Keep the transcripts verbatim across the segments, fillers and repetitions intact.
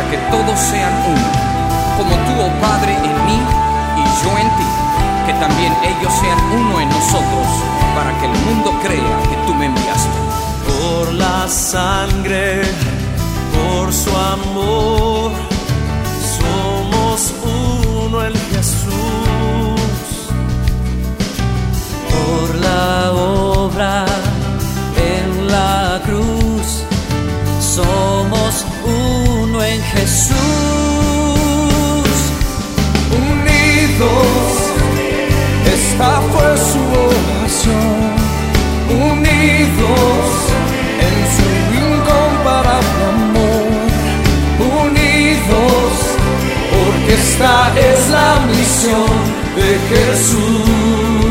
para que todos sean uno, como tú, oh Padre, en mí y yo en ti, que también ellos sean uno en nosotros, para que el mundo crea que tú me enviaste. Por la sangre, por su amor, somos uno en Jesús. Por la obra en la cruz, somos uno en Jesús. Unidos, esta fue su oración. Unidos en su incomparable amor. Unidos, porque esta es la misión de Jesús.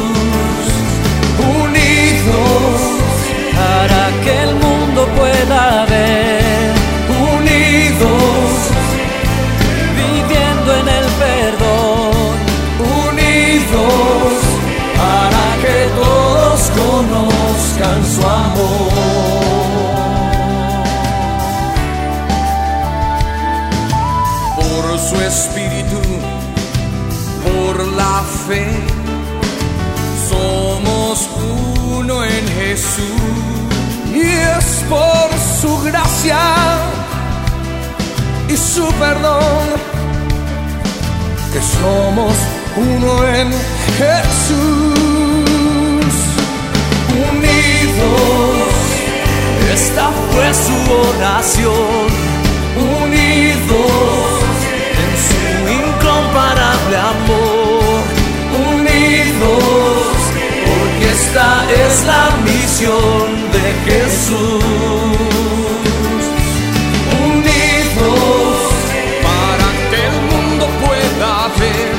Unidos, para que el mundo pueda ver. unidos, Viviendo en el perdón. unidos, para que todos conozcan su amor. Por su espíritu, por la fe, somos uno en Jesús. Y es por su gracia y su perdón que somos uno en Jesús. Unidos, Esta fue su oración. unidos, En su incomparable amor. unidos, porque esta es la misión de Jesús. Unidos, Para que el mundo pueda ver,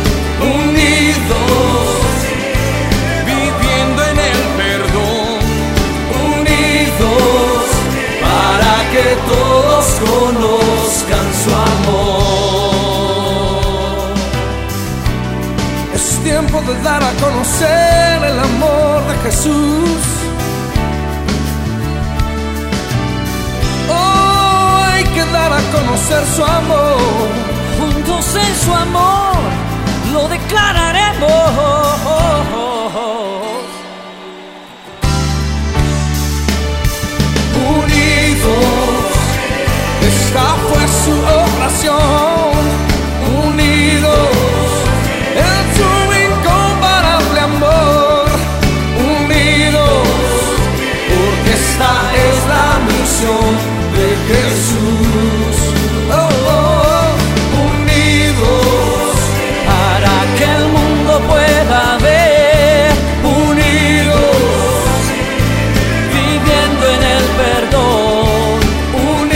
unidos, viviendo en el perdón. unidos, para que todos conozcan su amor. Es tiempo de dar a conocer el amor de Jesús. Oh, hay que dar a conocer su amor. Juntos en su amor lo declararemos. Unidos, esta fue su oración. Unidos en su incomparable amor. Unidos, porque esta es la misión de Jesús. Oh, oh, oh. Unidos, Para que el mundo pueda ver. unidos, Viviendo en el perdón.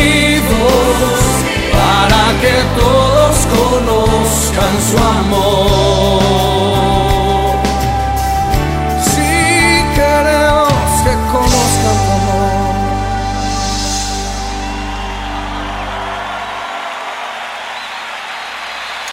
unidos, para que todos conozcan su amor.